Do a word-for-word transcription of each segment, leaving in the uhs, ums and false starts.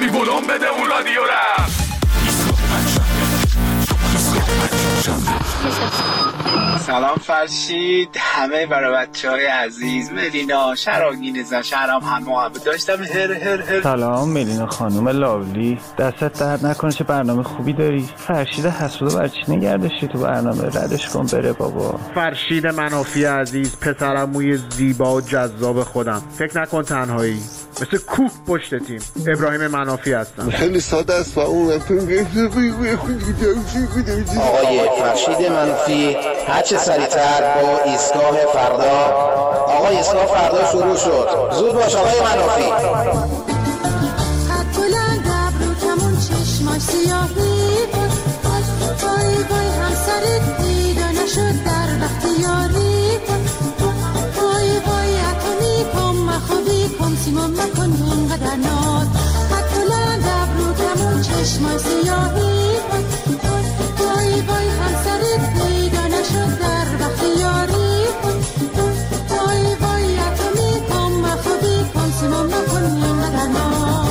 بی بلوم بده اون رادیو را. سلام فرشید، همه برای بچه های عزیز، ملینا، شراگین زن، شهرام هم محبت داشتم. هر هر هر. سلام ملینا خانوم لاولی، دستت درد نکنه، چه برنامه خوبی داری. فرشید حسودو برچی نگردشی تو برنامه، ردش کن بره بابا. فرشید منافی عزیز، پسرم موی زیبا و جذاب خودم، فکر نکن تنهایی، مثل کوه پشت تیم. ابراهیم منافی هستم. خیلی ساده است و اون آقای فرشید منافی هرچه سریعتر با ایستگاه فردا. آقای ایستگاه فردا شروع شد، زود باش آقای منافی. قد بلند ابرو کمون چشماش سیاهی بود، وای وای همسرت پیدا نشد در وقت یاری بود، وای وای اتمی کن مخوابی کن سیمون مکن اینقدر ناز. قد بلند ابرو کمون چشماش سیاهی بود، وای وای همسرت پیدا نشد در وقت یاری بود، وای وای اتمی کن مخوابی کن سیمون مکن اینقدر ناز.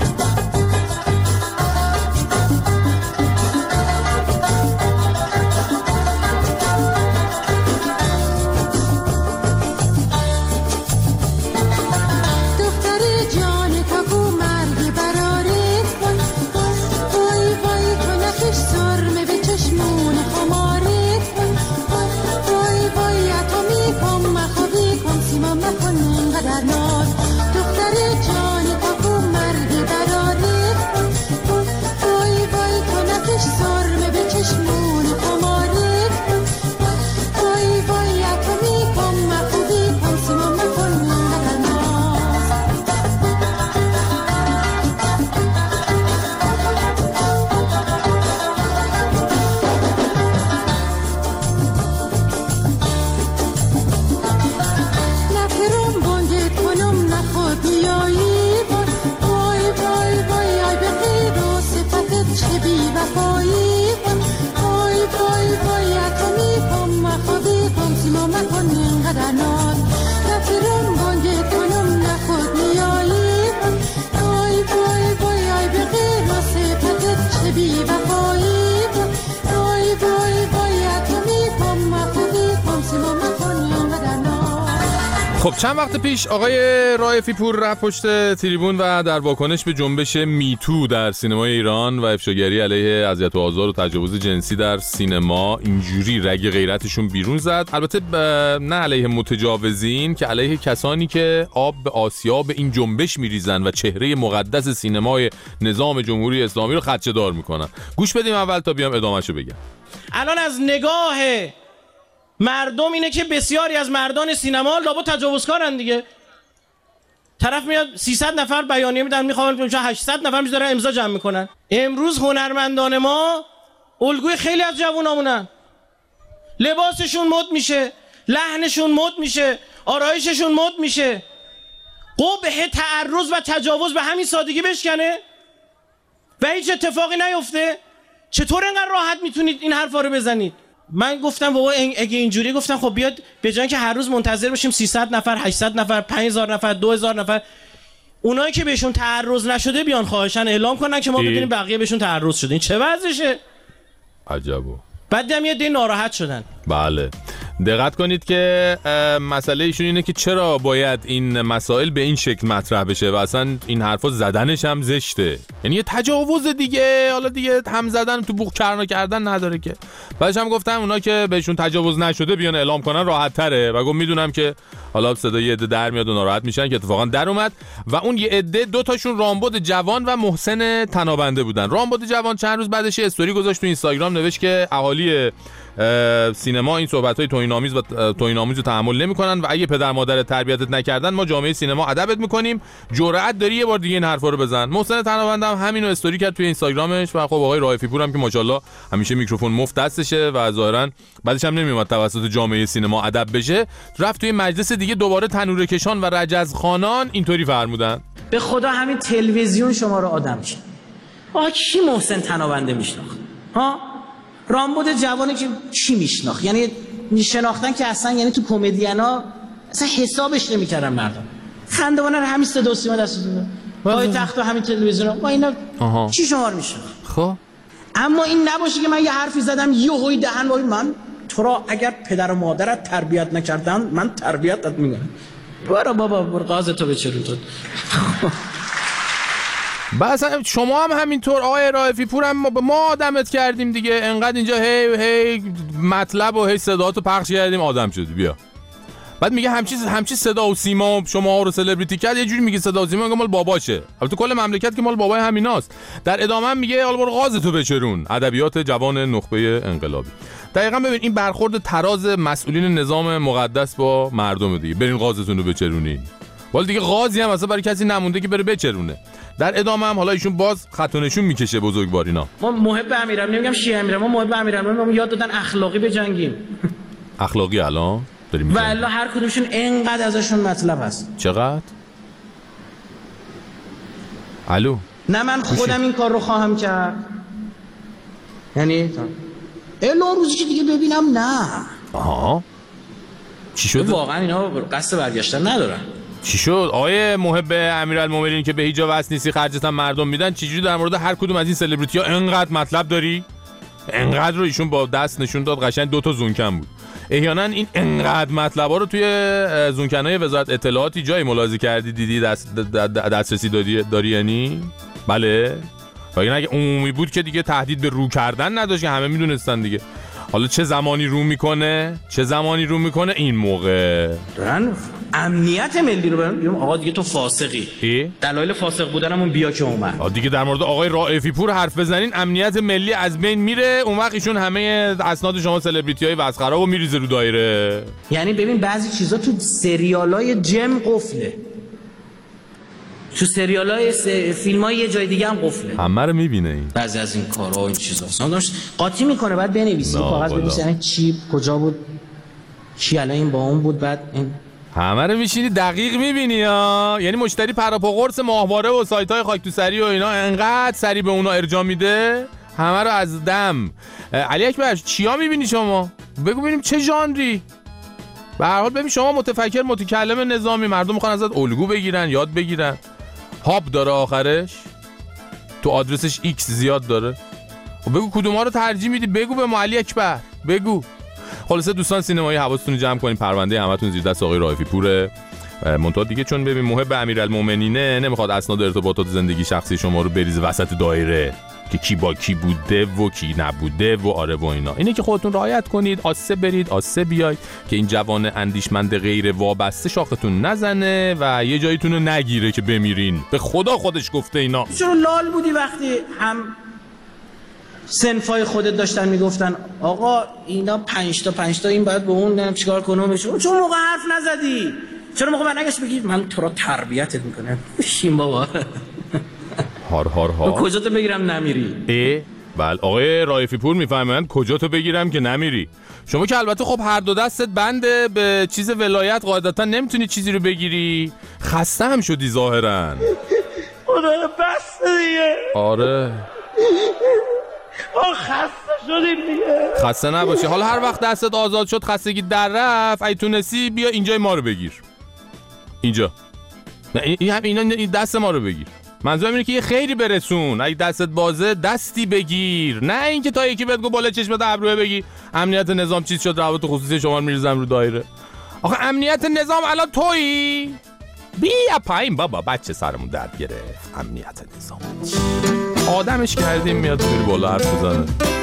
خب چند وقت پیش آقای رائفی پور رفت پشت تریبون و در واکنش به جنبش میتو در سینمای ایران و افشاگری علیه اذیت و آزار و تجاوز جنسی در سینما اینجوری رگ غیرتشون بیرون زد. البته نه علیه متجاوزین که علیه کسانی که آب به آسیاب این جنبش میریزن و چهره مقدس سینمای نظام جمهوری اسلامی رو خدشه‌دار میکنن. گوش بدیم اول تا بیام ادامه‌شو بگم. الان از نگاه مردم اینه که بسیاری از مردان سینما لابد تجاوزکارن دیگه. طرف میاد سیصد نفر بیانیه میدن، میخوان هشتصد نفر میذارن امضا جمع میکنن. امروز هنرمندان ما الگوی خیلی از جوونامونن. لباسشون مد میشه، لحنشون مد میشه، آرایششون مد میشه. قبح تعرض و تجاوز به همین سادگی بشکنه و هیچ اتفاقی نیفته. چطور اینقدر راحت میتونید این حرفا رو بزنید؟ من گفتم بابا اگه اینجوری، گفتم خب بیاد به جای که هر روز منتظر باشیم سیصد نفر، هشتصد نفر، پنج هزار نفر، دو هزار نفر، اونایی که بهشون تعرض نشده بیان خواهشاً اعلام کنن که ما بدونیم بقیه بهشون تعرض شده. این چه وضعشه؟ عجبو. بعد هم یه دی ناراحت شدن. بله دقت کنید که مسئله ایشون اینه که چرا باید این مسائل به این شکل مطرح بشه و اصلا این حرفا زدنش هم زشته. یعنی یه تجاوز دیگه، حالا دیگه هم زدن تو بوق کرنا کردن نداره که. بعدش هم گفتم اونا که بهشون تجاوز نشده بیان اعلام کنن راحت تره و گفتم میدونم که حالا صدای یه عده در میاد و ناراحت میشن که اتفاقا در اومد و اون یه عده دو تاشون رامبد جوان و محسن تنابنده بودن. رامبد جوان چند روز بعدش استوری گذاشت تو اینستاگرام، نوشت که اهالی سینما این صحبت‌های توهین‌آمیز و توهین‌آمیز رو تحمل نمی‌کنن و اگه پدر مادر تربیتت نکردن ما جامعه سینما ادبت می‌کنیم. جرأت داری یه بار دیگه این حرفا رو بزن. محسن تنابنده هم همینو استوری کرد توی اینستاگرامش و خب آقای رائفی پور هم که ماشاءالله همیشه میکروفون مفت دستشه و ظاهرا بعدش هم نمیومد توسط جامعه سینما ادب بشه، رفت توی مجلس دیگه دوباره تنوره کشان و رجزخوانان اینطوری فرمودن: به خدا همین تلویزیون شما رو آدم شد. آ کی محسن تنابنده میشناخت؟ ها رامبد جوانی که چی میشناخت؟ یعنی میشناختن که اصلا، یعنی تو کمدینا اصلا حسابش نمیکردن مردم. خندوانه همین صدا و سیما دستتون. پای تخت و همین تلویزیون با اینا آها. چی شمار میشه؟ خب اما این نباشه که من یه حرفی زدم یهویی دهن وای من تو را اگر پدر و مادرت تربیت نکردن من تربیتت میکنم. برو بابا برو قازتو بچرون تو. بس شما هم همینطور آقای رائفی پور هم ما آدمت کردیم دیگه، انقدر اینجا هی هی مطلب و هی صداتو پخش کردیم آدم شدی. بیا بعد میگه همچی همچی صدا و سیما شما رو سلبریتی کرد، یه جوری میگه صدا و سیما مال باباشه. البته کل مملکت که مال بابای همیناست. در ادامه هم میگه حالا برو غازتو بچرون. ادبیات جوان نخبه انقلابی. دقیقاً ببین این برخورد تراز مسئولین نظام مقدس با مردم دیگه. برین غازتون رو بچرونین. ولی دیگه غازی هم اصلا برای کسی نمونده که بره بچرونه. در ادامه هم حالا ایشون باز خط و نشون میکشه بزرگوارینا. ما محب امیرم نمیگم شیعه امیرم، ما محب امیرم ما یاد دادن اخلاقی بجنگیم. اخلاقی الان داریم و الا هر کدومشون اینقدر ازشون مطلب هست. چقدر؟ الو نه من خودم این کار رو خواهم کرد. یعنی الا روزی که دیگه ببینم نه. آها چی شد؟ واقعا اینا قصد برگشتن ندارن. چی شد؟ آیه محب امیرالمومنین که به هیچ جا وصل نیستی خرجت هم مردم میدن، چجوری در مورد هر کدوم از این سلبریتی ها انقدر مطلب داری؟ انقدر رو ایشون با دست نشون داد، قشنگ دو تا زونکن بود. احیانا این انقدر مطلبا رو توی زونکنای وزارت اطلاعاتی جایی ملاحظه کردی دیدی دست دسترسی داری داری یعنی؟ بله. واقعا اگه عمومی بود که دیگه تهدید به رو کردن نداشت که همه میدونستن دیگه. حالا چه زمانی رو میکنه؟ چه زمانی رو میکنه این موقع؟ دارن امنیت ملی رو برن آقا دیگه تو فاسقی. دلایل فاسق بودنمون بیا که اومد. دیگه در مورد آقای رائفی پور حرف بزنین امنیت ملی از بین میره، اون وقت ایشون همه اسناد شما سلبریتی‌های وزخرابو میریزه رو دایره. یعنی ببین بعضی چیزا تو سریالای جم قفله. تو سریالای س... فیلمای یه جای دیگه هم قفله. همه رو میبینه این. بعضی از این کارها و این چیزا اصلا داشت قاطی میکنه بعد بنویسی کاغذ بنویسی یعنی چی کجا بود چی الان این با اون بود بعد این همه رو میشینی دقیق میبینی ها. یعنی مشتری پراپا قرص ماهواره و سایت‌های خاک تو سری و اینا انقدر سری به اونا ارجاع میده همه رو از دم. علی اکبر چیا میبینی شما؟ بگو ببینیم چه ژانری. به هر حال ببین شما متفکر متکلم نظامی، مردم میخوان ازت الگو بگیرن یاد بگیرن. هاب داره آخرش تو آدرسش ایکس زیاد داره. و بگو کدوما رو ترجیح میدی بگو به ما علی اکبر بگو. خلاصه دوستان سینمایی حواستون رو جمع کنین، پرونده همتون زیر دست آقای رائفی پوره. منتها دیگه چون ببین محب امیرالمومنینه نمیخواد اسناد ارتباطات زندگی شخصی شما رو بریزه وسط دایره که کی با کی بوده و کی نبوده و آره و اینا. اینه که خودتون رعایت کنید، آسه برید آسه بیاید که این جوان اندیشمند غیر وابسته شاختون نزنه و یه جاییتون رو نگیره که بمیرین. به خدا خودش گفته اینا. چرا لال بودی وقتی هم سنفای خودت داشتن میگفتن آقا اینا پنج تا پنج تا این باید به اون نمیدونم چیکار کنم بشه. چون موقع حرف نزدی؟ چرا موقع برنگشت بگی من تو رو تربیتت میکنم؟ بشین بابا. هار هار هار. کجا تو بگیرم نمیری؟ اه بله آقای رائفی پور میفهمن کجا تو بگیرم که نمیری. شما که البته خب هر دو دستت بنده به چیز ولایت قاعدتا نمیتونی چیزی رو بگیری. خسته هم شدی ظاهرا. خدا بس دیگه. آره آه خسته شدیم دیگه. خسته نباشی. حالا هر وقت دستت آزاد شد خستگی در رفت ای تونستی بیا اینجای ما رو بگیر. اینجا نه این اینا این دست ما رو بگیر. منظورم اینه که یه خیری برسون. اگه دستت بازه دستی بگیر، نه اینکه تا یکی بهت گفت بالا چشمت ابروه بگی امنیت نظام چیز شد روابط خصوصی شما رو میریزم رو دایره. آخه امنیت نظام الان تویی؟ بیا پایین بابا بچه سرمون درد گرفت. امنیت نظام آدمش کردیم میاد میری بالا حرف بزنه.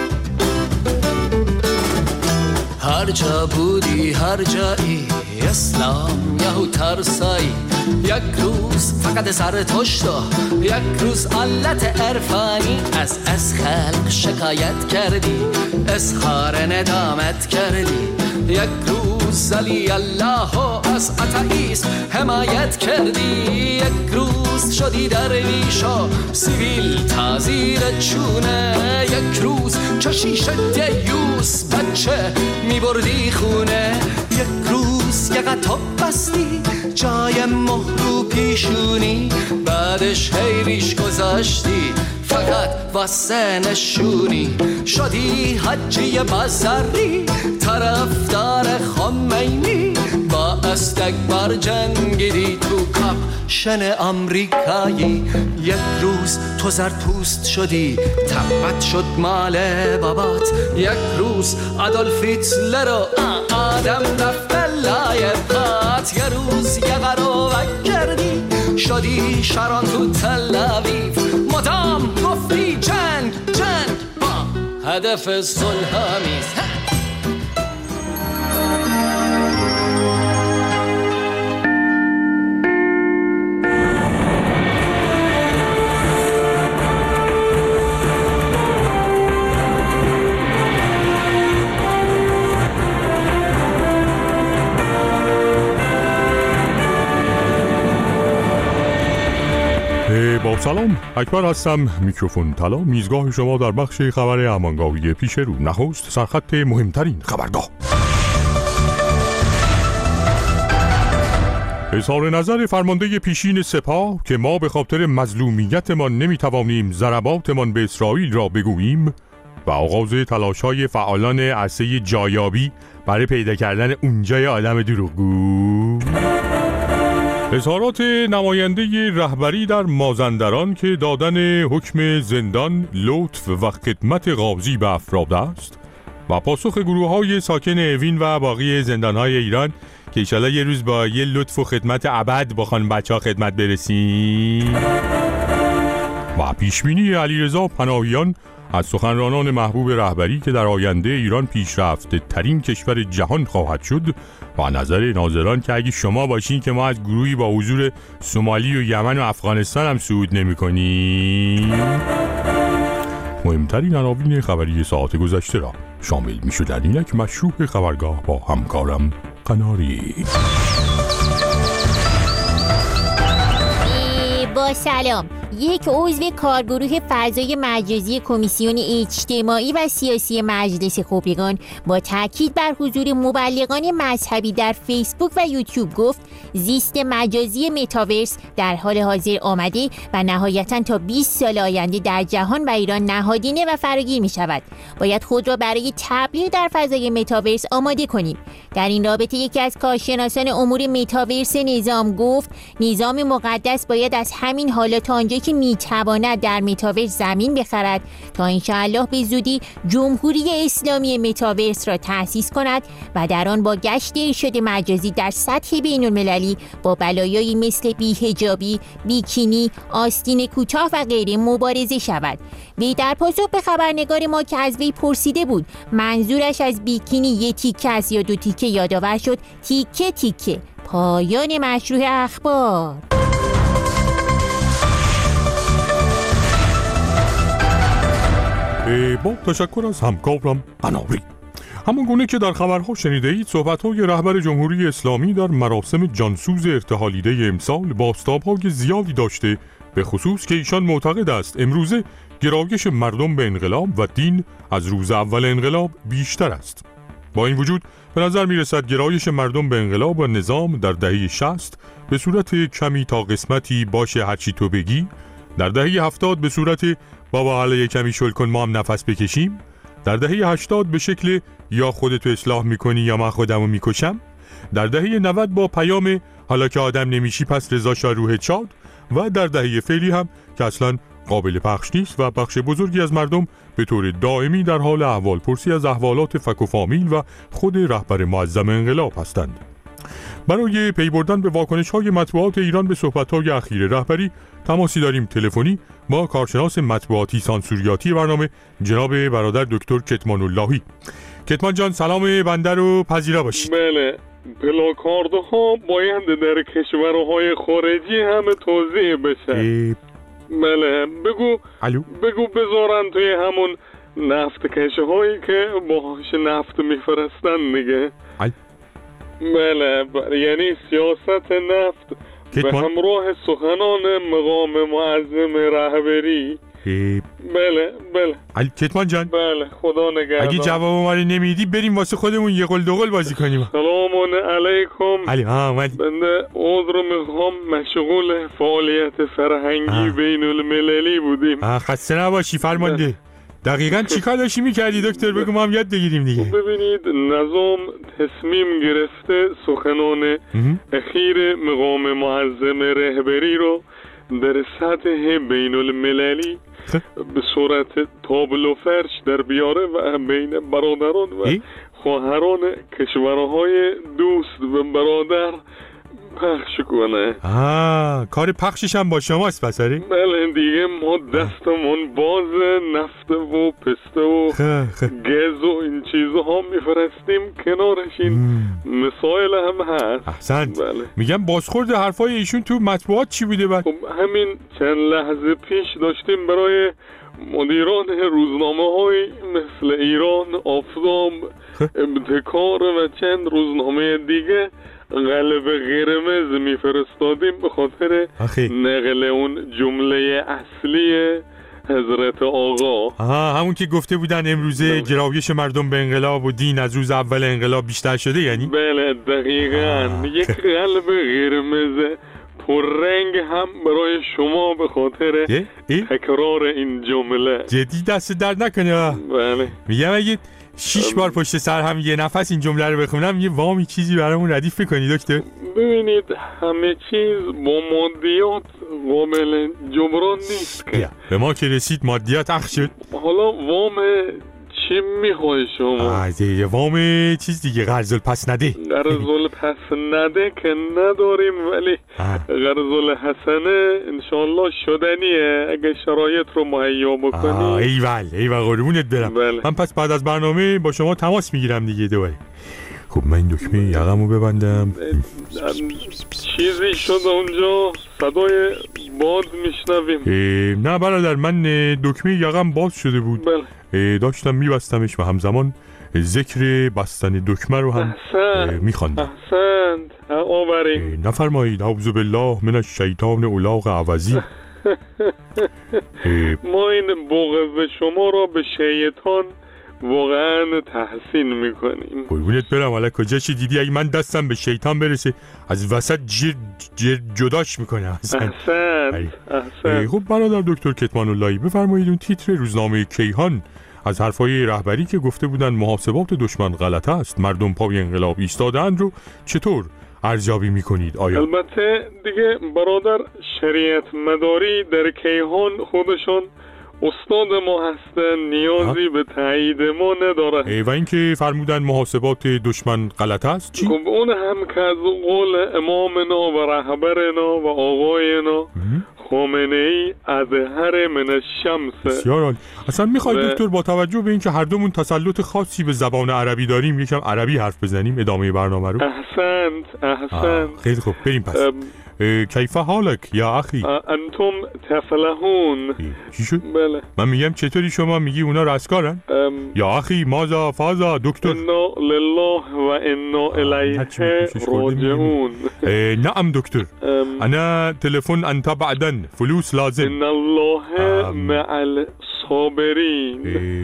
هر جا بودی هر جایی اسلام یهو ترسایی، یک روز فقط سر توشتا، یک روز علت عرفانی از از خلق شکایت کردی، اظهار ندامت کردی، یک روز علی الله و از اتئیست حمایت کردی، یک روز شدی درویشا سیویل تازیر چونه، یک روز چشیش دیوس بچه می بردی خونه، یک روز روز که قطب بستی جای مهرو پیشونی، بعدش حیریش گذاشتی فقط واسه نشونی، شدی حجی بزری طرفدار خمینی، با استکبر جنگیدی تو کاپشن آمریکایی. یک روز تو زرد پوست شدی تبت شد مال بابات، یک روز آدولف هیتلر و آدم رفت لای پات، یه روز یه قروبک کردی شدی شارون تو تل اویو، مدام گفتی جنگ جنگ با هدف صلح آمیز. با سلام، اکبر هستم. میکروفون طلا، میزگاه شما در بخش خبر امانگاوی پیش رو. نخست سرخط مهمترین خبرگاه. اظهار نظر فرمانده پیشین سپاه که ما به خاطر مظلومیتمان نمیتوانیم ضرباتمان به اسرائیل را بگوییم و آغاز تلاش‌های فعالان عرصه جایابی برای پیدا کردن اونجای آدم دروغگو. اظهارات نماینده رهبری در مازندران که دادن حکم زندان، لطف و خدمت قاضی به افراد است و پاسخ گروه‌های ساکن اوین و باقی زندان‌های ایران که انشالله یه روز با یه لطف و خدمت ابد با خانم بچه‌ها خدمت برسیم. و پیشبینی علیرضا پناهیان از سخنرانان محبوب رهبری که در آینده ایران پیشرفته ترین کشور جهان خواهد شد و نظر ناظران که اگه شما باشین که ما از گروهی با حضور سومالی و یمن و افغانستان هم صعود نمی کنیم. مهمترین عناوین خبری ساعت گذشته را شامل می شدن این یک مشروع خبرگاه با همکارم قناری. با سلام. یک عضو کارگروه فضای مجازی کمیسیون اجتماعی و سیاسی مجلس خبرگان با تاکید بر حضور مبلغان مذهبی در فیسبوک و یوتیوب گفت زیست مجازی متاورس در حال حاضر آمده و نهایتاً تا بیست سال آینده در جهان و ایران نهادینه و فراگیر می شود. باید خود را برای تبلیغ در فضای متاورس آماده کنیم. در این رابطه یکی از کارشناسان امور متاورس نظام گفت نظام مقدس باید از همین حالا تا آنجا که میتواند در متاورس زمین بخرد تا انشاءالله به زودی جمهوری اسلامی متاورس را تأسیس کند و در آن با گشت ارشاد مجازی در سطح بین المللی با بلایایی مثل بی‌حجابی، بیکینی، آستین کوتاه و غیره مبارزه شود. وی در پاسخ به خبرنگار ما که از وی پرسیده بود منظورش از بیکینی یه تیکه است یا دو تیکه یادآور شد تیکه تیکه. پایان مشروع اخبار. با تشکر از همکارم قناری. همان گونه که در خبرها شنیده اید صحبت‌های رهبر جمهوری اسلامی در مراسم جانسوز ارتحالیده امسال بازتاب‌های زیادی داشته، به خصوص که ایشان معتقد است امروزه گرایش مردم به انقلاب و دین از روز اول انقلاب بیشتر است. با این وجود به نظر می‌رسد گرایش مردم به انقلاب و نظام در دهه شصت به صورت کمی تا قسمتی باشه هرچی تو بگی، در دهه هفتاد به صورت بابا حالا یه کمی شل کن ما هم نفس بکشیم، در دهه هشتاد به شکل یا خودتو اصلاح میکنی یا من خودمو میکشم، در دهه نود با پیام حالا که آدم نمیشی پس رضا شاه روحت شاد، و در دهه فعلی هم که اصلا قابل پخش نیست و بخش بزرگی از مردم به طور دائمی در حال احوال پرسی از احوالات فک و فامیل و خود رهبر معظم انقلاب هستند. برای پی بردن به واکنش‌های مطبوعات ایران به صحبت‌های اخیر رهبری تماسی داریم تلفنی با کارشناس مطبوعاتی سانسوریاتی برنامه جناب برادر دکتر کتمان اللهی. کتمان جان سلام بنده رو پذیرا باشید. بله، پلاکاردها باید در کشورهای خارجی همه توزیع بشه. بله، بگو الو؟ بگو بذارن توی همون نفت کشه هایی که باهاش نفت میفرستن دیگه. ال... بله، یعنی سیاست نفت کتمان؟ به همراه سخنان مقام معظم رهبری بله بله علی کتمان جان، بله خدا نگهدار. اگه جواب ما رو نمیدی بریم واسه خودمون یه قل دو قل بازی کنیم. سلام علیکم. علی ها اومد. بنده عذر میخوام، مشغول فعالیت فرهنگی بین المللی بودیم. آه خسته نباشی فرمانده. دقیقاً چی کار داشتی میکردی دکتر؟ بگو ما هم یاد بگیریم دیگه. ببینید نظام تصمیم گرفته سخنان اخیر مقام معظم رهبری رو در سطح بین المللی به صورت تابلو فرش در بیاره و بین برادران و خواهران کشورهای دوست و برادر پخش کنه. آه کار پخشش هم با شماست پسری؟ بله دیگه ما دستمون باز، نفت و پسته و گز و این چیزها میفرستیم کنارش، این مسائل هم هست. احسنت. بله. میگم بازخورد حرفای ایشون تو مطبوعات چی بوده بعد؟ خب همین چند لحظه پیش داشتیم برای مدیران روزنامه های مثل ایران، آفتاب، ابتکار و چند روزنامه دیگه قلب قرمز میفرستادیم به خاطر نقل اون جمله اصلی حضرت آقا. آها همون که گفته بودن امروزه گرایش مردم به انقلاب و دین از روز اول انقلاب بیشتر شده یعنی؟ بله دقیقاً. یک قلب قرمز پررنگ هم برای شما به خاطر تکرار این جمله. جدی دست درد نکنه. بله. میگم اگه شیش بار پشت سر هم یه نفس این جمله رو بخونم یه وامی چیزی برامون ردیف بکنی دکتر؟ ببینید همه چیز با مادیات قابل جبران نیست که. به ما که رسید مادیات اخ شد. حالا وام چی میخوای شما؟ یه وام چیز دیگه، قرض الپس نده. قرض الپس نده که نداریم، ولی قرض الحسنه انشالله شدنیه اگه شرایط رو مهیا بکنی. ایول ایول قربونت برم. بله. من پس بعد از برنامه با شما تماس میگیرم دیگه دوباره. خب من این دکمه یقمو ببندم. چیزی شد اونجا، صدای باد میشنویم. نه برادر من دکمه یقم باز شده بود. بله. داشتم میبستمش و همزمان ذکر بستن دکمه رو هم میخواندم. احسنت آورین. نفرمایید اعوذ بالله من الشیطان الاغ عوضی. ما این بغض شما را به شیطان واقعا تحسین میکنیم. قربونت برم. حالا کجاشی دیدی اگه من دستم به شیطان برسه از وسط جر جر جداش میکنه. احسنت احسنت. خب برادر دکتر کتمان اللهی بفرمایید اون تیتر روزنامه کیهان از حرفای رهبری که گفته بودن محاسبات دشمن غلط است، مردم پای انقلاب ایستادند رو چطور ارزیابی میکنید؟ آیا البته دیگه برادر شریعت مداری در کیهان خودشون استاد ما هستن، نیازی به تایید ما نداره. و اینکه فرمودن محاسبات دشمن غلط است چی؟ خب اون هم که از قول امامنا و رهبرنا و آقاینا خامنه ای اظهر من الشمس. بسیار عالی. اصلا میخواید دکتر با توجه به اینکه هر دومون تسلط خاصی به زبان عربی داریم یکم عربی حرف بزنیم ادامه برنامه رو؟ احسنت احسنت. خیلی خوب بریم پس. کیف حالک یا اخی؟ انتم تفلحون. چی شد؟ بله. من میگم چطوری شما میگی اونا رستگارن؟ یا اخی مازا فازا دکتر. انا لله و انا الیه راجعون. نعم دکتر. انا تلفن انت بعدن فلوس لازم. ان الله مع الصابرین.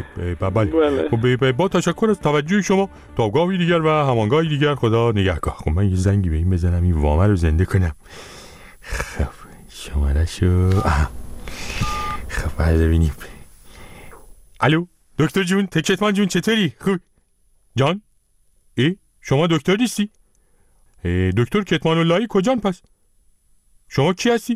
بله. با تشکر از توجه شما تا گاهی دیگر و همانگاهی دیگر خدا نگهدار. خب من یه زنگی به این بزنم این وامه رو زنده کنم. خب شماره شو. خب برده بینیم. الو دکتر جون، تکتمان جون چطوری؟ خوب جان؟ ای شما دکتر نیستی؟ دکتر کتمان اللهی کجان پس؟ شما کی هستی؟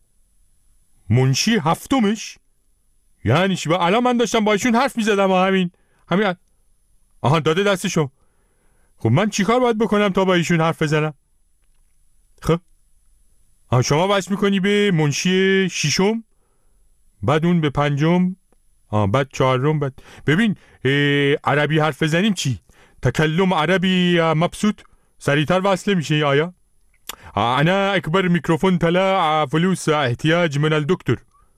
منشی هفتمش؟ یعنی چی؟ الان من داشتم با ایشون حرف میزدم و همین همین آها داده دست شما. خب من چیکار باید بکنم تا با ایشون حرف بزنم؟ خب آها شما بس میکنی به منشی ششم، بعد اون به پنجم، آه بعد چهارم، بعد ببین عربی حرف بزنیم چی؟ تکلم عربی مبسوط سریعتر وصله میشه آیا؟ انا اکبر میکروفون طلع فلوس احتیاج من الدکتر.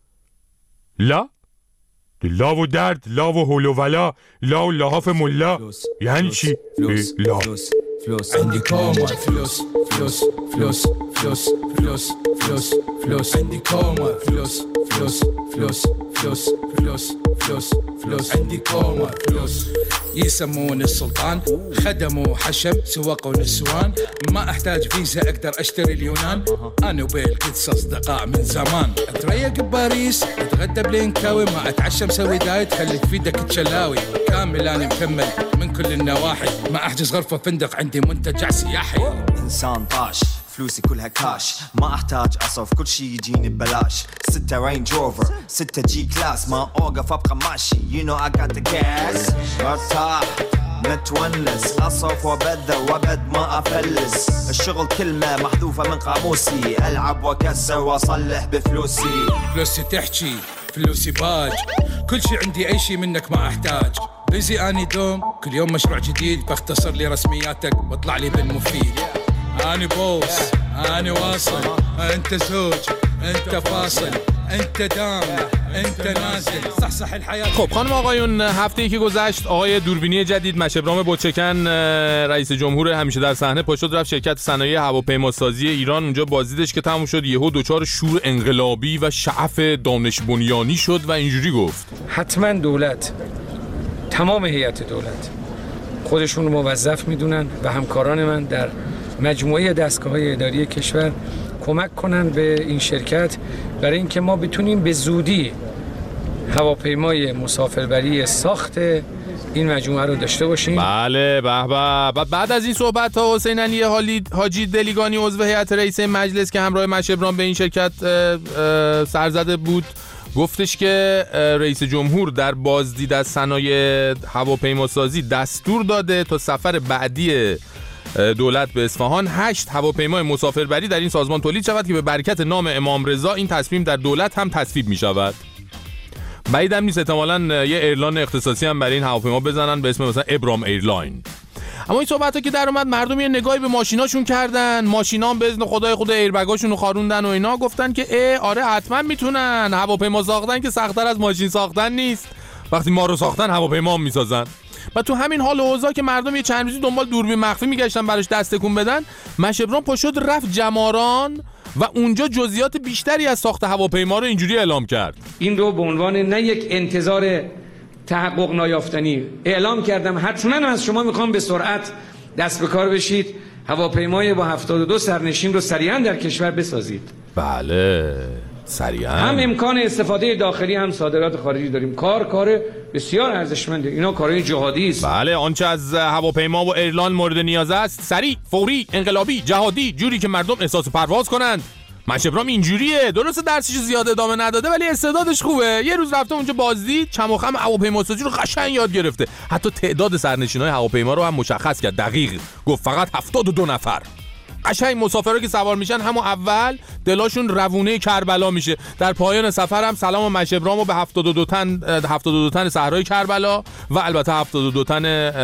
لا لا و درد، لا و هول و ولا، لا و لحاف ملا. یعنی چی؟ فلوس فلوس فلوس عندي كوم فلوس فلوس فلوس فلوس فلوس فلوس فلوس عندي كوما فلوس فلوس فلوس فلوس فلوس فلوس فلوس عندي كوما فلوس يسمون السلطان خدموا حشم سواقوا نسوان ما احتاج فيزا اقدر اشتري اليونان انا وبالقدس اصدقاء من زمان اتريق بباريس اتغدى بلينكاوي ما اتعشى مسوي دايت خليك في ايدك تشلاوي كامل انا مكمل من كل النواحي ما احجز غرفه فندق عندي منتجع سياحي انسان طاش فلوسي كلها كاش ما احتاج اصرف كل شي يجيني ببلاش ستة رينج روفر ستة جي كلاس ما اوقف ابقى ماشي you know I got the gas مرتاح نتونس اصرف وابذر وابد ما افلس الشغل كلمة محذوفة من قاموسي العب واكسر واصلح بفلوسي فلوسي تحكي فلوسي باج كل شي عندي اي شي منك ما احتاج بيزي اني دوم كل يوم مشروع جديد بختصر لي رسمياتك واطلع لي بالمفيد أنا بوس أنا واصل أنت زوج أنت فاصل أنت دام أنت نازل صح صح الحياة. خب خانم آقایون هفته‌ای که گذشت آقای دوربینی جدید مشهبرام بوچکن رئیس جمهور همیشه در صحنه پا شد رفت شرکت صنایع هواپیماسازی ایران اونجا بازدیدش که تموم شد یهو دوچار شور انقلابی و شعف دانش بنیانی شد و اینجوری گفت حتما دولت تمام هیئت دولت خودشون رو موظف میدونن و همکاران من در مجموعه دستگاه‌های اداری کشور کمک کنن به این شرکت برای اینکه ما بتونیم به زودی هواپیمای مسافربری ساخت این مجموعه رو داشته باشیم. بله به به. بعد از این صحبت ها حسین علی حاجی دلیگانی عضو هیئت رئیس مجلس که همراه مشهبرام به این شرکت سر زده بود گفتش که رئیس جمهور در بازدید از صنایع هواپیماسازی دستور داده تا سفر بعدی دولت به اصفهان هشت هواپیمای مسافربری در این سازمان تولید شود که به برکت نام امام رضا این تصمیم در دولت هم تصویب می شود. بعیدم نیست احتمالاً یه ایرلاین اختصاصی هم برای این هواپیما بزنن به اسم مثلا ابرام ایرلاین. اما این صحبت‌ها که در اومد مردم یه نگاهی به ماشیناشون کردن، ماشینا هم به اذن خدای خود ایربگاشون رو خاروندن و اینا گفتن که ای آره حتما میتونن هواپیما ساختن که سخت‌تر از ماشین ساختن نیست. وقتی ما رو ساختن هواپیما هم میسازن. و تو همین حال و اوضاع که مردم یه چند روزی دنبال دوربین مخفی میگشتن براش دست تکون بدن مشهبرام پا شد رفت جماران و اونجا جزئیات بیشتری از ساخت هواپیما رو اینجوری اعلام کرد. این رو به عنوان نه یک انتظار تحقق نایافتنی اعلام کردم حتما از شما میخوام به سرعت دست به کار بشید هواپیمای با هفتاد و دو سرنشین رو سریعا در کشور بسازید. بله سریعا. هم امکان استفاده داخلی هم صادرات خارجی داریم. کار کار بسیار ارزشمنده. اینا کارهای جهادی است. بله آنچه از هواپیما و ایرلاین مورد نیاز است سریع، فوری، انقلابی، جهادی، جوری که مردم احساس پرواز کنند. مشهبرام اینجوریه. درسته درسش زیاد ادامه نداده ولی استعدادش خوبه. یه روز رفته اونجا بازدید چم و خم هواپیماسازی رو قشنگ یاد گرفته. حتی تعداد سرنشینای هواپیما رو هم مشخص کرد. دقیق گفت فقط هفتاد و دو نفر. قشنگ مسافرها که سوار میشن همون اول دلاشون روونه کربلا میشه. در پایان سفر هم سلام مشهبرامو به هفتاد و دو تن هفتاد و دو تن صحرای کربلا و البته هفتاد و دو تن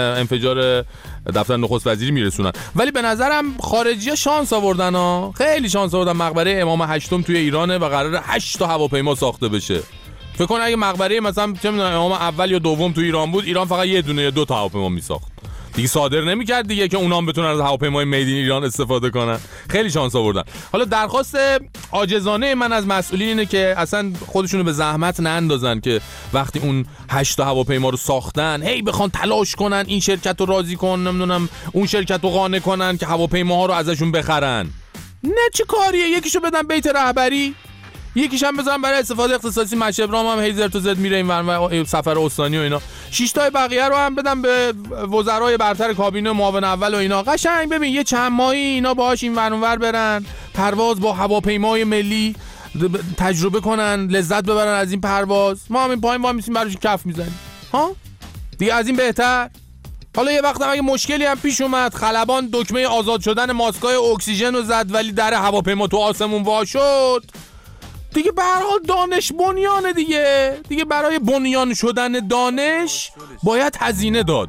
انفجار دفتر نخست وزیری میرسونن. ولی به نظرم خارجی‌ها شانس آوردن ها. خیلی شانس آوردن. مقبره امام هشتم توی ایرانه و قراره هشت تا هواپیما ساخته بشه. فکر کن اگه مقبره مثلا چه میدونم امام اول یا دوم توی ایران بود ایران فقط یه دونه یا دو تا هواپیما میساخت. دیگه صادر نمی‌کرد دیگه که اونام بتونن از هواپیمای میدین ایران استفاده کنن. خیلی شانس آوردن. حالا درخواست عاجزانه من از مسئولین اینه که اصلا خودشونو به زحمت نندازن که وقتی اون هشت تا هواپیما رو ساختن هی بخوان تلاش کنن این شرکت رو راضی کن نمیدونم اون شرکت رو قانع کنن که هواپیماها رو ازشون بخرن. نه چه کاریه؟ یکیشو بدن بیت رهبری یکیش هم بزنن برای استفاده اختصاصی. مشهبرام هم هیزر تو زد میره این ور سفر استانی و اینا. شش تا بقیه رو هم بدن به وزرای برتر کابینه معاون اول و اینا. قشنگ ببین یه چند ماهی اینا باهاش این ور اون ور برن پرواز با هواپیمای ملی تجربه کنن لذت ببرن از این پرواز. ما هم این پایین ما میسیم براش کف میزنیم ها دیگه از این بهتر. حالا یه وقت هم اگه مشکلی هم پیش اومد خلبان دکمه آزاد شدن ماسکای اکسیژن رو زد ولی در هواپیما تو آسمون وا شد دیگه به هر حال دانش بنیانه دیگه دیگه برای بنیان شدن دانش باید هزینه داد.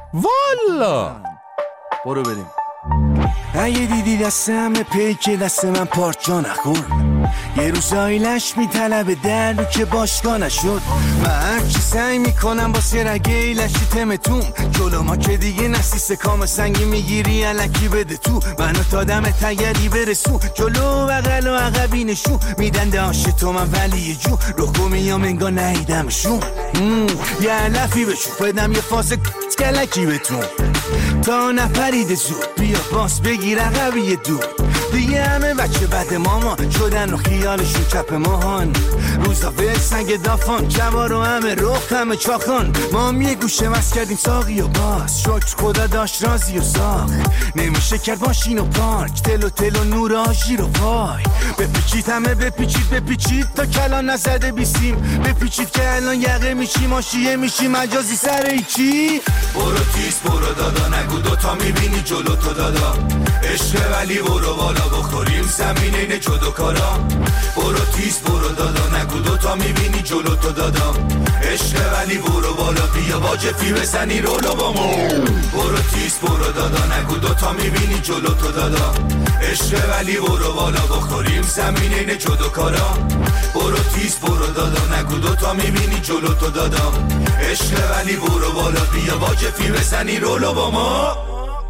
والا برو بریم. اگه دیدی دست همه پیک دست من پارچا نکن یه روزایی لش میطلبه در رو که باشگاه نشد. من هرچی سعی میکنم واسه رگه لشی تمتون جلو ما که دیگه نسیست کام سنگی میگیری علکی بده تو منو تا دم تگری برسون جلو بغل و عقبی نشون میدن داشت تو من ولی یه جو رخو میام انگار نهیدمشون یه علفی بشون بدم یه فاز کلکی بتون تا نپرید زود بیا باس بگیر عقبی دور دیگه همه بچه بد ماما شدن و خیالشون چپ ماهان روزا به سنگ دافان جوار و همه رخ همه چاخان ما هم یه گوشه وز کردیم ساقی و باز شکر خدا داشت رازی و ساق نمیشه کرد ماشین و پارک تل و تل و نور آژیر و وای بپیچید همه بپیچید بپیچید تا کلان نزده بیستیم بپیچید که الان یقه میشیم آشیه میشیم مجازی سر ایچی برو تیز برو دادا نگو دوتا میبینی جلو تو دادا عشق ولی برو بالا بخوریم زمین اینه جدو کارا برو تیز برو دادا نگو دوتا میبینی جلو تو دادا عشق ولی برو بالا بیا با جفی بزنی رولو با ما برو تیز برو دادا نگو دوتا میبینی جلو تو دادا عشق ولی برو بالا بخوریم زمین اینه جدو کارا برو تیز برو دادا نگو دوتا میبینی جلو تو دادا عشق ولی برو بالا بیا با جفی بزنی رولو با ما.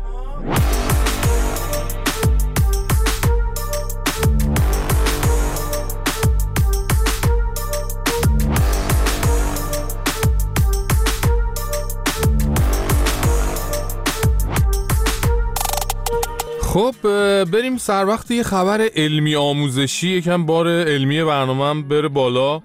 خب بریم سر وقت یه خبر علمی آموزشی یکم بار علمی برنامه‌ام بره بالا.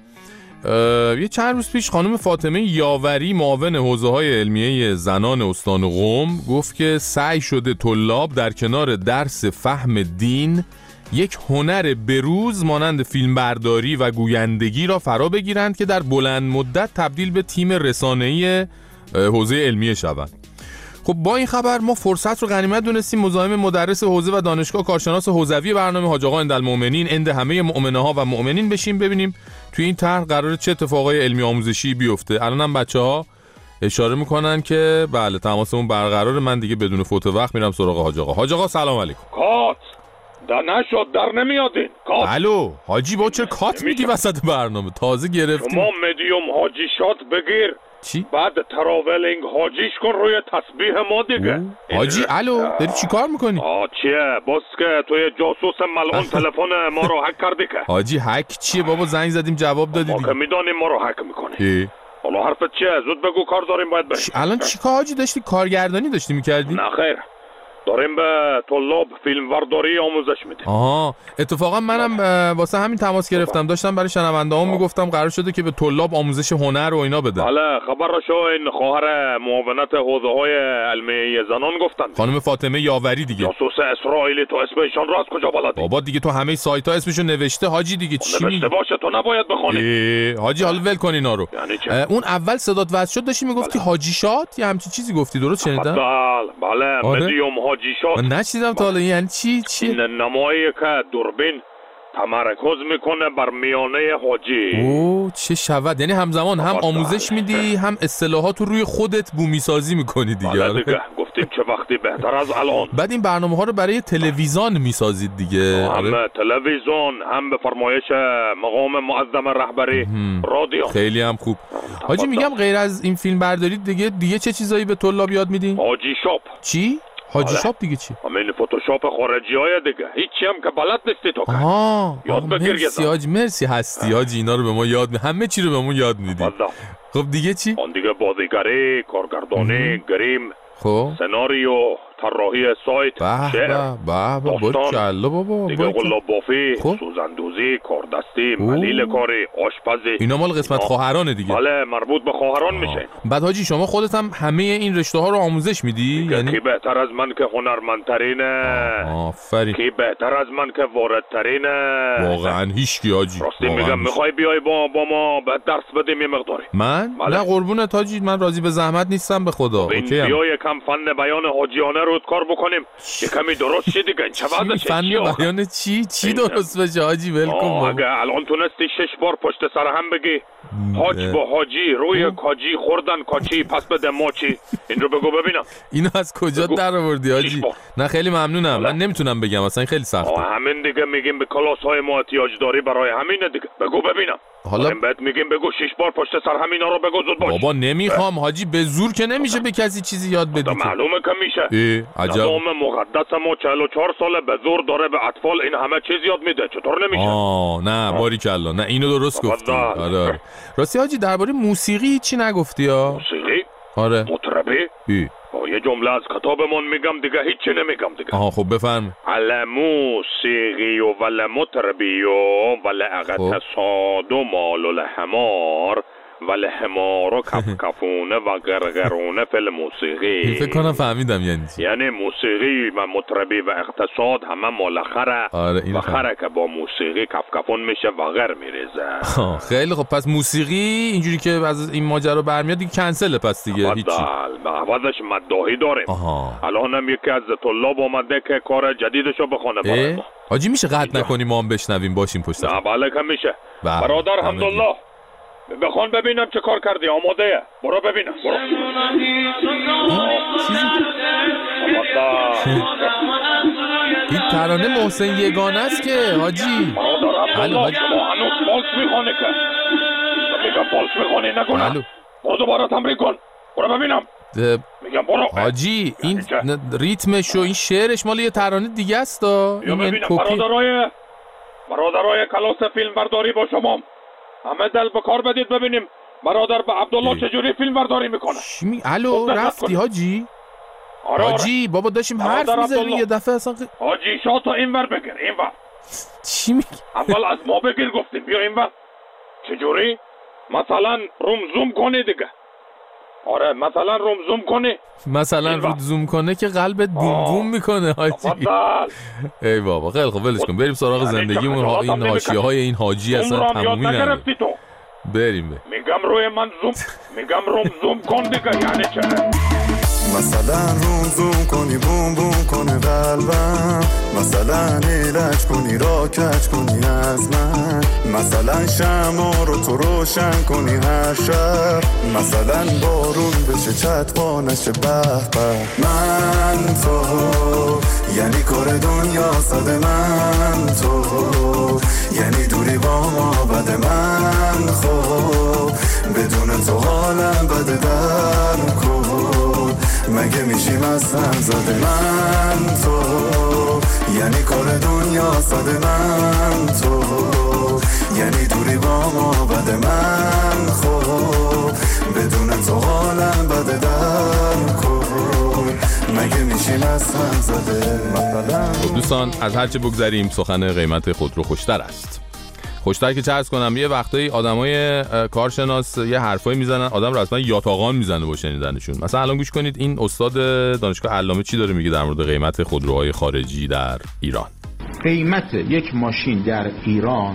یه چند روز پیش خانم فاطمه یاوری معاون حوزه‌های علمیه زنان استان قم گفت که سعی شده طلاب در کنار درس فهم دین یک هنر بروز مانند فیلمبرداری و گویندگی را فرا بگیرند که در بلند مدت تبدیل به تیم رسانه‌ای حوزه علمیه شوند. خب با این خبر ما فرصت رو غنیمت دونستیم مزاحم مدرس حوزه و دانشگاه کارشناس حوزوی برنامه حاج آقا اندالمؤمنین اند همه مؤمنه‌ها و مؤمنین بشیم ببینیم توی این طرح قراره چه اتفاقای علمی آموزشی بیفته. الانم بچه‌ها اشاره میکنن که بله تماسمون برقراره. من دیگه بدون فوت وقت میرم سراغ حاج آقا. حاج آقا سلام علیکم. کات در نشد در نمیادین کات. الو حاجی با چه کات میگی وسط برنامه تازه گرفتیم. شما مدیوم حاجی شات بگیر چی؟ بعد تراولینگ حاجیش کن روی تسبیح ما دیگه. حاجی الو داری چی کار میکنی؟ آه چیه باز که توی جاسوس ملعون تلفن ما رو هک کردی که. حاجی هک چیه بابا زنگ زدیم جواب دادی دیگه. ما که میدانیم ما رو هک میکنی. حالا حرفت چیه زود بگو کار داریم باید بریم. الان چی کار حاجی داشتی کارگردانی داشتی میکردی؟ نه خیر داریم به طلاب فیلمبرداری آموزش میدیم. آها اتفاقا منم واسه همین تماس گرفتم داشتم برای شنونده‌هام میگفتم قرار شده که به طلاب آموزش هنر و اینا بدن. بله خبر را شو این خواهر معاونت حوزه‌های علمیه زنان گفتن. خانم فاطمه یاوری دیگه. جاسوس اسرائیلی تو اسم ایشان را از کجا بلدی؟ بابا دیگه تو همه سایت‌ها اسمشو نوشته حاجی دیگه چی نوشته باشه تو نباید بخونی. حاجی حالا ول کن اینا رو. یعنی چه؟ اون اول صدات وصل شد داشتی میگفتی حاجی شات یا همچین چیزی گفتی درست شنیدم؟ بله بله مدیوم حاجی شات. چیزم تا حالا یعنی چی چی این نمایی که دوربین تمرکز میکنه بر میانه حاجی. اوه چه شود یعنی همزمان هم آموزش میدی هم اصطلاحات رو روی خودت بومی سازی میکنی دیگه. بله دیگه گفتیم چه وقتی بهتر از الان. بعد این برنامه ها رو برای تلویزیون میسازید دیگه. هم تلویزیون هم به فرمایش مقام معظم رهبری رادیو. خیلی هم خوب. حاجی میگم غیر از این فیلم برداری دیگه دیگه چه چیزایی به طلاب یاد میدین؟ حاجی شاپ. چی؟ حاجی شاپ دیگه چی؟ همین فتوشاپ خارجی های دیگه هیچی هم که بلد نیستی تو. آها یاد بگیر. مرسی حاجی مرسی هستی حاجی اینا رو به ما یاد می همه چی رو به ما یاد میدی. خب دیگه چی؟ اون دیگه بازیگری کارگردانی گریم خب سناریو طراحی سایت شعر داستان بابا دیگه قلاب بافی سوزندوزی کاردستی ملیل کاری آشپزی اینا مال قسمت خواهرانه دیگه. بله مربوط به خواهران میشه. بعد حاجی شما خودت هم همه این رشته ها رو آموزش میدی؟ یعنی کی بهتر از من که هنرمندترینه؟ آفرین. کی بهتر از من که واردترینه؟ واقعا هیچ کی حاجی. راستی میگم میخوای بیای با با ما به درس بدیم یه مقداری؟ من؟ بله. نه قربونت حاجی من راضی به زحمت نیستم به خدا. اوکی. بیای کم فن بیان حاجیانه رو رود کار بکنیم یه کمی درست شه دیگه. چه وضعشه؟ فن بیان چی چی درست بشه حاجی؟ ولکن اگه الان تونستی شش بار پشت سر هم بگی حاج با حاجی روی کاجی خوردن کاچی پس بده ماچی، این رو بگو ببینم. اینو از کجا در آوردی حاجی؟ نه خیلی ممنونم، من نمیتونم بگم اصلا خیلی سخته. همین دیگه میگیم به کلاس های ما احتیاج داری، برای همینه دیگه. بگو ببینم. حالا بهت میگیم بگو شش بار پشت سر همینا رو بگو زود باش. بابا نمیخوام حاجی، به زور که نمیشه به کسی چیزی یاد بدی. معلومه که میشه. عجب. نظام مقدس ما چهل و چهار ساله به زور داره به اطفال این همه چیز یاد میده، چطور نمیشه؟ آه نه باریکلا، نه اینو درست گفتی. آره راستی حاجی درباره موسیقی چی نگفتی ها؟ موسیقی؟ آره. مطربی؟ ای یه جمله از کتابمون میگم دیگه، هیچی نمیگم دیگه. آها خب بفرم. ال موسیقی و ول مطربی و ول اقتصاد و مال الحمار ول حمار و کفکفونه و گرگرونه فل موسیقی. فکر کنم فهمیدم یعنی چی. یعنی موسیقی و مطربی و اقتصاد همه مال خره. آره و خره که با موسیقی کفکفون میشه و غر میریزه. خیلی خب پس موسیقی اینجوری که از این ماجرا برمیاد دیگه کنسله پس دیگه هیچی. به عوضش مداحی داریم. الانم یکی از طلاب اومده که کار جدیدشو بخونه برای ما. حاجی میشه قطع نکنیم ما هم بشنویم باشیم پشت سر؟ نه بله که میشه. برادر حمدالله بخوان ببینم چه کار کردی. آماده؟ برو ببینم. برو. این ترانه محسن یگانه است که حاجی. برادر حمدالله شما هنوز فالس میخوانه که میگم فالس میخوانی نکنم. برو دوباره تمرین کن. برو ببینم. میگم برو. حاجی این ریتمش و این شعرش مال یه ترانه دیگه است. این ببینم برادرای برادرای کلاس فیلم برداری با شما همه دل به کار بدید ببینیم برادر به عبدالله چجوری فیلم برداری میکنه. چی الو رفتی حاجی؟ آره حاجی بابا داشتیم حرف میزنیم یه دفعه اصلا. حاجی شاتو اینور بگیر اینور. چی میگی؟ اول از ما بگیر گفتیم بیا اینور. چجوری؟ مثلا روم زوم کنی دیگه. آره مثلا روم زوم کنی. مثلا رو زوم کنه که قلبت بوم بوم میکنه حاجی. ای بابا خیلی خب ولش کن بریم سراغ زندگیمون. این حاشیه های این حاجی اصلا تمومی نداره. بریم به میگم روی من زوم میگم روم زوم کن دیگه یعنی چه؟ مثلا روم زوم کنی بوم بوم کنه قلبم، مثلا ایلج کنی را کج کنی از من، مثلا شمع رو تو روشن کنی هر شب، مثلا بارون بشه چتقا نشه به به. من تو یعنی کار دنیا صد من تو یعنی دوری با ما بد من خوب بدون تو حالم بده در کن مگه میشیم از هم زده. من تو یعنی کار دنیا صد من تو یعنی دوری با ما بد من خوب بدون تو حالم بده در کن مگه میشیم از هم زده. خب دوستان از هرچه بگذریم سخن قیمت خودرو خوشتر است. خوشتر که چه عرض کنم یه وقتایی آدمای کارشناس یه حرفایی میزنن آدم رسما یاتاقان میزنه با شنیدنشون. مثلا الان گوش کنید این استاد دانشگاه علامه چی داره میگه در مورد قیمت خودروهای خارجی در ایران. قیمت یک ماشین در ایران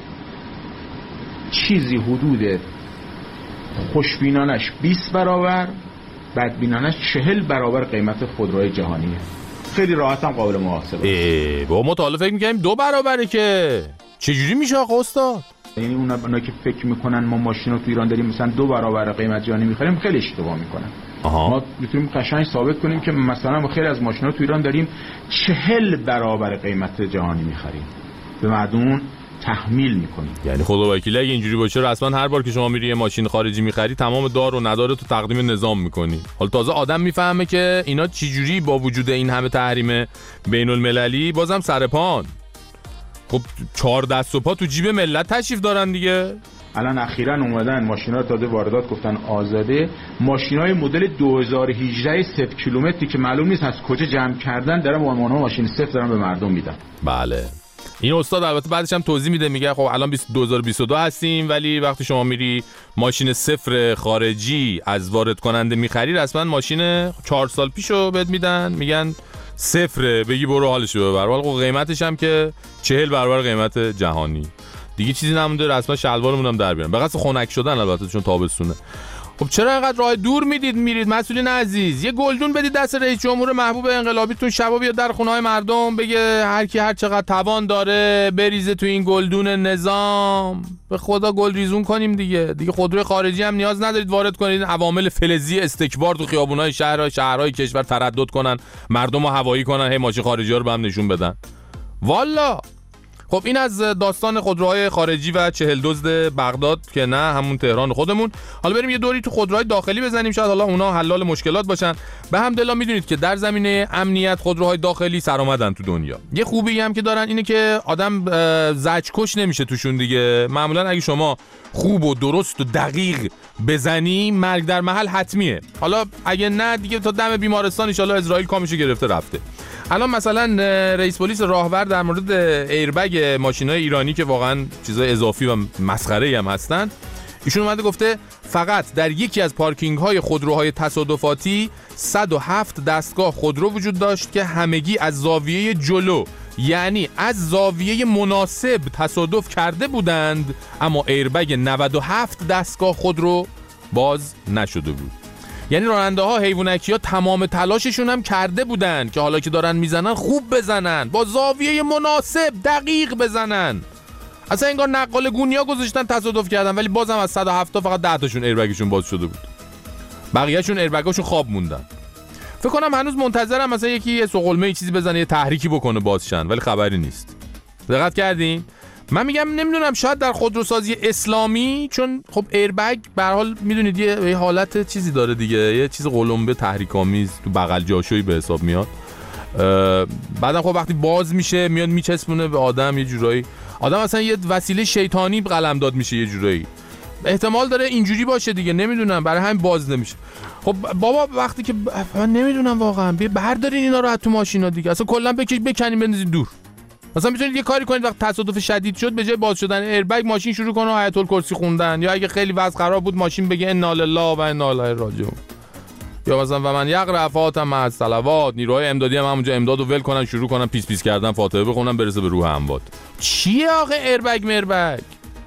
چیزی حدود خوشبینانش بیست برابر بدبینانش چهل برابر قیمت خودروهای جهانیه. خیلی راحت هم قابل محاسبه. ای با ما تا حالا فکر می‌کردیم دو برابره که چجوری میشه آقا استاد؟ یعنی اونا اونا که فکر میکنن ما ماشین رو تو ایران داریم مثلا دو برابر قیمت جهانی میخریم خیلی اشتباه میکنن. آها. ما میتونیم قشنگ ثابت کنیم که مثلا ما خیلی از ماشینا تو ایران داریم چهل برابر قیمت جهانی میخریم به مردم تحمیل میکنیم. یعنی خدا وکیل اگه اینجوری باشه رسما هر بار که شما میری یه ماشین خارجی میخری تمام دار و ندار تو تقدیم نظام میکنی. حالا تازه آدم میفهمه که اینا چجوری با وجود این همه تحریم بین المللی بازم سرپان. خب چهار دست و پا تو جیب ملت تشریف دارن دیگه. الان اخیراً اومدن ماشینا رو تازه واردات گفتن آزاده، ماشینای مدل دو هزار و هجده صفر کیلومتری که معلوم نیست از کجا جمع کردن دارن با عنوان ماشین صفر دارن به مردم میدن. بله این استاد البته بعدش هم توضیح میده میگه خب الان دو هزار و بیست و دو هستیم ولی وقتی شما میری ماشین صفر خارجی از وارد کننده میخری رسما ماشین چهار سال پیشو بهت میدن میگن صفره بگی برو حالشو ببر. ولی قیمتش هم که چهل برابر قیمت جهانی دیگه چیزی نمونده رسما شلوارمون هم در بیارن به قصد خنک شدن البته چون تابستونه. خب چرا اینقدر راه دور میدید میرید مسئولین عزیز؟ یه گلدون بدید دست رئیس جمهور محبوب انقلابیتون، شبا بیاد در خونه‌های مردم بگه هر کی هر چقدر توان داره بریزه تو این گلدون نظام. به خدا گل ریزون کنیم دیگه. دیگه خودروی خارجی هم نیاز ندارید وارد کنید، عوامل فلزی استکبار تو خیابون‌های شهر شهرهای کشور تردد کنن، مردمو هوایی کنن، هی ماشین خارجی‌ها رو به هم نشون بدن. والا خب این از داستان خودروهای خارجی و چهل دزد بغداد که نه همون تهران خودمون. حالا بریم یه دوری تو خودروهای داخلی بزنیم، شاید حالا اونا حلال مشکلات باشن. به همدلله میدونید که در زمینه امنیت خودروهای داخلی سرآمدن تو دنیا. یه خوبی هم که دارن اینه که آدم زجرکش نمیشه توشون دیگه. معمولا اگه شما خوب و درست و دقیق بزنی مرگ در محل حتمیه. حالا اگه نه دیگه تا دم بیمارستان ان شاءالله اسرائیل کامشو گرفته رفته. الان مثلا رئیس پلیس راهور در مورد ایربگ ماشینای ایرانی که واقعا چیزای اضافی و مسخره هم هستن، ایشون اومده گفته فقط در یکی از پارکینگ های خودروهای تصادفاتی صد و هفت دستگاه خودرو وجود داشت که همگی از زاویه جلو، یعنی از زاویه مناسب تصادف کرده بودند، اما ایربگ نود و هفت دستگاه خودرو باز نشده بود. یعنی راننده ها حیوانکی ها تمام تلاششون هم کرده بودن که حالا که دارن میزنن خوب بزنن، با زاویه مناسب دقیق بزنن. اصلا انگار نقال گونیا گذاشتن تصادف کردن، ولی بازم از صد و هفت تا فقط ده تاشون ایربگشون باز شده بود، بقیه‌شون ایربگاشون خواب موندن. فکر کنم هنوز منتظرم مثلا یکی یه سقلمه چیزی بزنه یه تحریکی بکنه بازشن، ولی خبری نیست. دقت کردین؟ من میگم نمیدونم شاید در خودروسازی اسلامی، چون خب ایربگ به هر حال میدونید یه حالت چیزی داره دیگه، یه چیز قلمبه تحریک‌آمیز تو بغل جاشویی به حساب میاد. بعدم خب وقتی باز میشه میاد میچسبونه به آدم، یه جورایی آدم اصلا یه وسیله شیطانی قلمداد میشه یه جورایی. احتمال داره اینجوری باشه دیگه، نمیدونم، برای همین باز نمیشه. خب بابا وقتی که من نمیدونم واقعا، بیا بردارین اینا رو از تو ماشینا دیگه، اصلا کلا بکش بکنین بندازین دور. مثلا میتونید یه کاری کنید وقت تصادف شدید شد به جای باز شدن ایربگ ماشین شروع کنه آیت الکرسی خوندن، یا اگه خیلی وضع خراب بود ماشین بگه انا لله و انا الیه راجعون، یا مثلا و من یقرأ فاتحه مع الصلوات، نیروهای امدادی هم همونجا امداد رو ول کنن شروع کنن پیس پیس کردن فاتحه بخونن برسه به روح اموات. چیه آخه ایربگ مربگ؟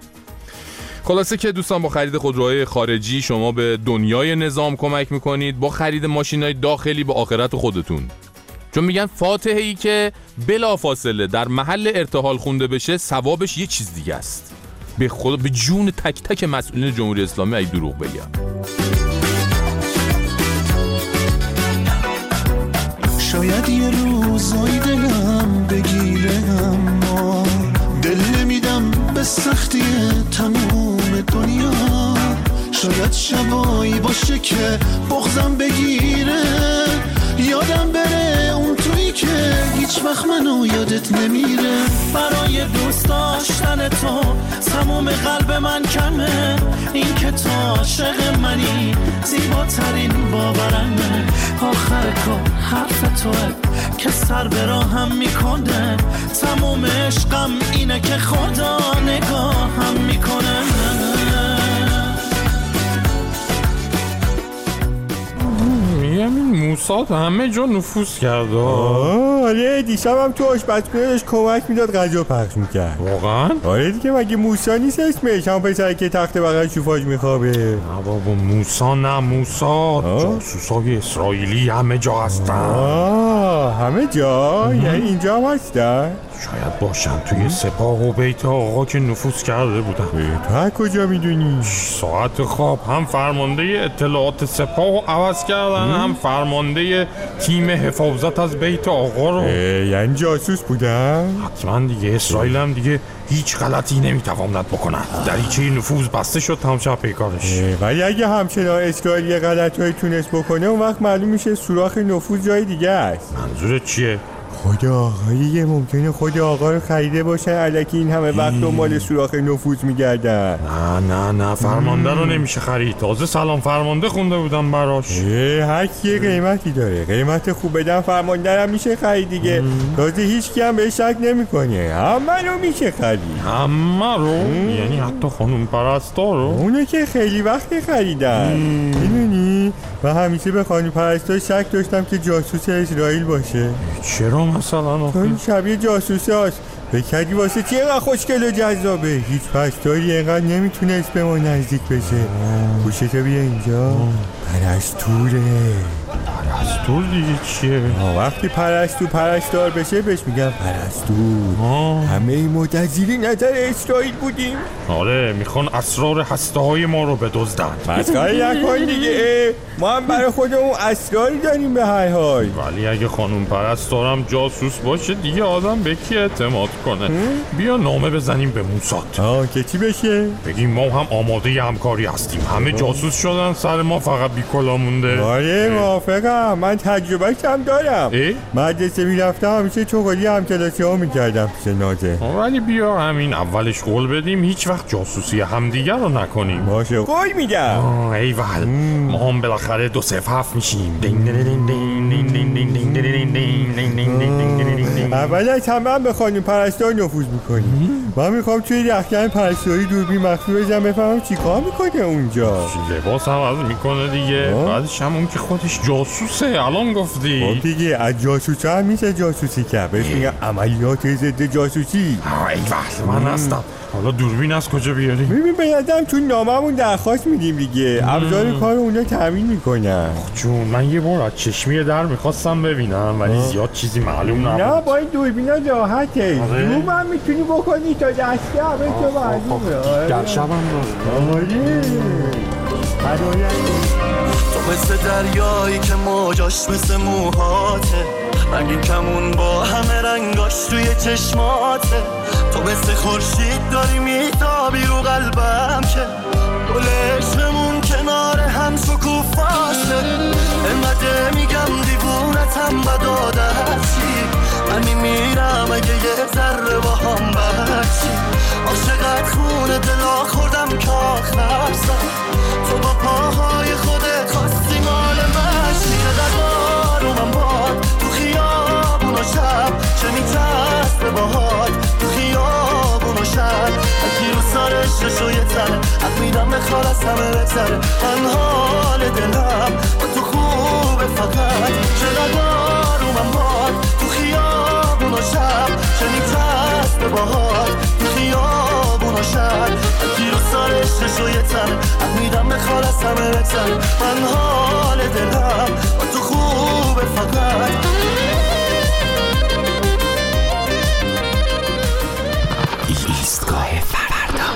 خلاصه که دوستان با خرید خودروهای خارجی شما به دنیای نظام کمک میکنید، با خرید ماشینای داخلی به آخرت خودتون. چون میگن فاتحه ای که بلا فاصله در محل ارتحال خونده بشه ثوابش یه چیز دیگه است. به خدا به جون تک تک مسئولین جمهوری اسلامی ای دروغ بگم. شاید یه روزای دلم بگیره، اما دل نمیدم به سختی تموم دنیا. شاید شبایی باشه که بغضم بگیره، یادم بره اون تویی که هیچ وقت منو یادت نمیره. برای دوست داشتن تو تموم قلب من کمه، این که تو عاشق منی زیباترین باورمه. آخر کار حرف توه که سر به راهم میکنه، تموم عشقم اینه که خدا نگاهم میکنه. همین موساد همه جا نفوذ کرده. آره دیشب هم تو آشپزخونه داشت کمک میداد غذا پخش میکرد. واقعا؟ آره دیگه مگه موسا نیست اسمش؟ هم پسر که تخت بغل شوفاژ میخوابه. نه بابا موسا نه موساد، جاسوسای اسرائیلی همه جا هستن. آه همه جا؟ یعنی اینجا هم هستن؟ شاید باشن توی سپاه و بیت آقا که نفوذ کرده بودن. تو از کجا میدونی؟ ساعت خواب هم فرمانده اطلاعات سپاه رو عوض کردن، هم فرمانده تیم حفاظت از بیت آقا رو. یعنی جاسوس بودن؟ حتما دیگه. اسرائیل هم دیگه هیچ غلطی نمیتواند بکنن. دریچه نفوذ بسته شد تمام پیکارش. ولی اگه همچنان اسرائیل یه غلطایی تونست بکنه اون وقت معلوم میشه سوراخ نفوذ جای دیگه است. منظورت چیه؟ خود آقایی ممکنه خود آقا رو خریده باشن الکی این همه وقت دنبال سوراخ نفوذ میگردن. نه نه نه فرمانده رو نمیشه خرید. تازه سلام فرمانده خونده بودم براش. هر کی قیمتی داره، قیمت خوب بدن فرمانده هم میشه خرید دیگه. تازه هیچ کی هم بهش شک نمیکنه، همه رو میشه خرید. همه رو؟ یعنی حتی خانم پرستار رو؟ اونه که خیلی وقت خریدن. میدونی و همیشه به خانم پرستار شک داشتم که جاسوس اسرائیل باشه. چرا مثلا؟ اون شبیه جاسوسه هاست. بکردی واسه چی اینقدر خوشگل و جذابه؟ هیچ پرستاری اینقدر نمیتونست به ما نزدیک بشه. گوشتو بیا اینجا. پرستوره. پرستور دیگه چیه؟ وقتی پرستو پرستار بشه بهش میگم پرستور. همه این مدت زیر نظر اسرائیل بودیم. آره میخوان اسرار هسته های ما رو بدزدن. مسخره نکن دیگه، ما هم برای خودمون اسراری داریم به هر حال. ولی اگه خانوم پرستارم جاسوس باشه دیگه آدم به کی اعتماد کنه؟ بیا نامه بزنیم به موساد. آه که چی بشه؟ بگیم ما هم آماده همکاری هستیم. همه جاسوس شدن، سر ما فقط بیکلا مونده. آره موافقم، من تجربهش هم دارم. مدرسه میرفتم همیشه چغالی همکلاسی ها میکردم پیش نازه. ولی بیا همین اولش قول بدیم هیچ وقت جاسوسی همدیگر رو نکنیم. باشه قول میدم. ایول ما هم بالاخره دو صفر هفت میشیم. اول از همه هم به خانم پرستار نفوذ میکنیم. من میخوام توی رختکن پرستاری دوربین مخفی بزنم بفهمم چی کار میکنه اونجا. لباس عوض میکنه دیگه. بعدش هم اون که خودش جاسوسه. الان گفتی خب دیگه از جاسوسا هم میشه جاسوسی کرد. بهش میگم عملیات ضد جاسوسی. ایول من هستم. حالا دوربین از کجا بیاری؟ ببین به یادم تو ناممون درخواست میدیم دیگه. ابزار کار اونجا تامین میکنن. جون من یه بار از چشمی در میخواستم ببینم ولی زیاد چیزی معلوم نبود. نه با این دوربینا راحته. زوم هم میتونی بکنی تا دسته همه تو معلومه. در شبم آره. تو مثل دریایی که موجاش مثل موهاته، رنگین کمون با همه رنگاش توی چشماته. تو مثل خورشید داری میتابی رو قلبم که گل عشقمون کنار هم شکوفاشه. انقدر میگم دیوونتم و دادرچی، من میمیرم اگه یه ذره با هم بچی. عاشقت خونه دلا خوردم که آخر سر تو با پاهای خودت خواستی مال مشی. قدار من باد تو خیابون و شب چه میترس به باهات تو خیابون و شب اکی رو سرش شو یه تنه حق میدم بخوار از همه بگذره. من حال دلم با تو خوبه فقط چه قدار من باد تو خیابون و شب چه میترس به باهات تو خیابون و شب اکی رو سرش شو یه تنه حق میدم بخوار از همه بگذره. من حال دلم با تو خوبه فقط. ایستگاه فردا.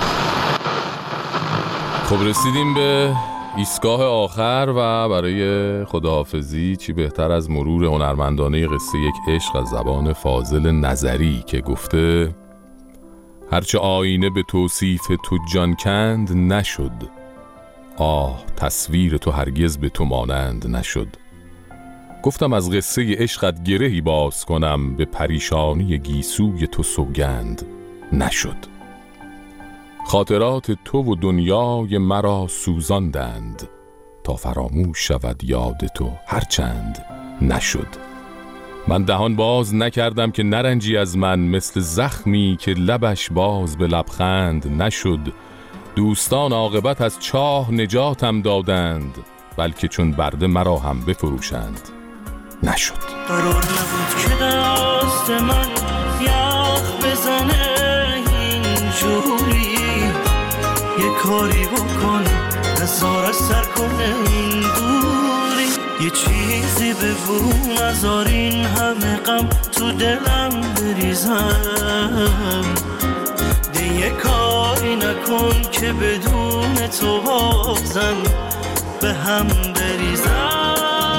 خب رسیدیم به ایستگاه آخر و برای خداحافظی چی بهتر از مرور هنرمندانه قصه یک عشق از زبان فاضل نظری که گفته هرچه آینه به توصیف تو جان کند نشد، آه تصویر تو هرگز به تو مانند نشد. گفتم از قصه عشقت گرهی باز کنم، به پریشانی گیسوی تو سوگند نشد. خاطرات تو و دنیای مرا سوزاندند، تا فراموش شود یاد تو هرچند نشد. من دهان باز نکردم که نرنجی از من، مثل زخمی که لبش باز به لبخند نشد. دوستان عاقبت از چاه نجاتم دادند، بلکه چون برده مرا هم بفروشند نشد. قرار نبود که دست من یخ بزنه اینجوری، یه کاری بکن نزار سر کنه این دوری. یه چیزی بگو نزار این همه غم تو دلم بریزم. ده یه کاری نکن که بدون تو بازم به هم بریزم.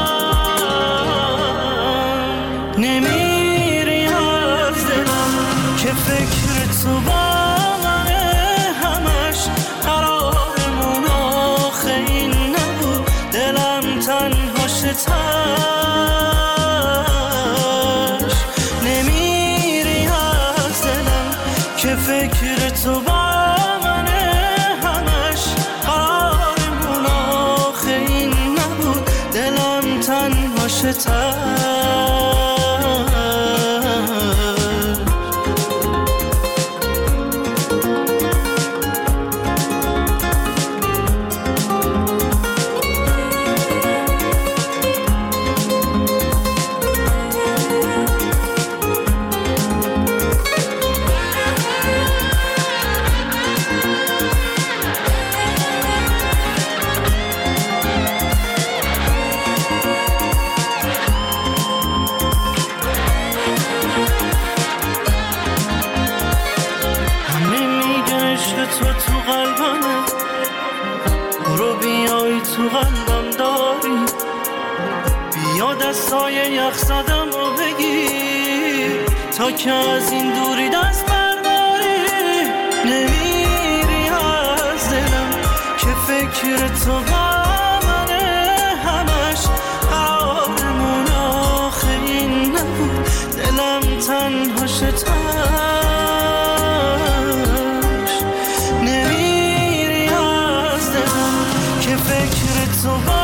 نمیری از دلم که فکر تو با منه، همش قرارمون آخه این نبود، دلم تنها شتش. نمیری از دلم که فکر تو با منه، همش قرارمون آخه این نبود، دلم تنها شتش. تو قلبم داری، بیا دستای یخ زدم رو بگیر تا که از این دوری دست برداری. نمیری از دلم که فکر تو با منه، همش قرارمون آخه این نبود، دلم تنها شتاش. نمیری از دلم که فکر تو با